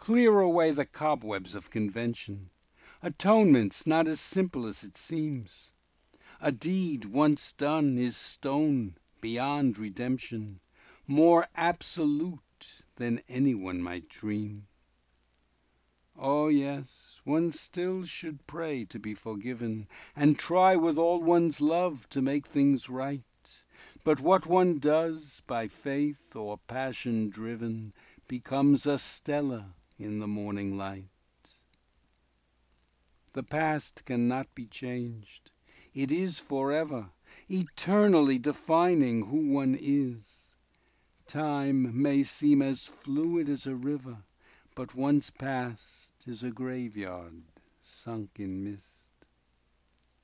Clear away the cobwebs of convention. Atonement's not as simple as it seems. A deed once done is stone beyond redemption, more absolute than anyone might dream. Oh yes, one still should pray to be forgiven, and try with all one's love to make things right. But what one does, by faith or passion driven, becomes a Stella in the morning light. The past cannot be changed. It is forever, eternally defining who one is. Time may seem as fluid as a river, but once past is a graveyard sunk in mist.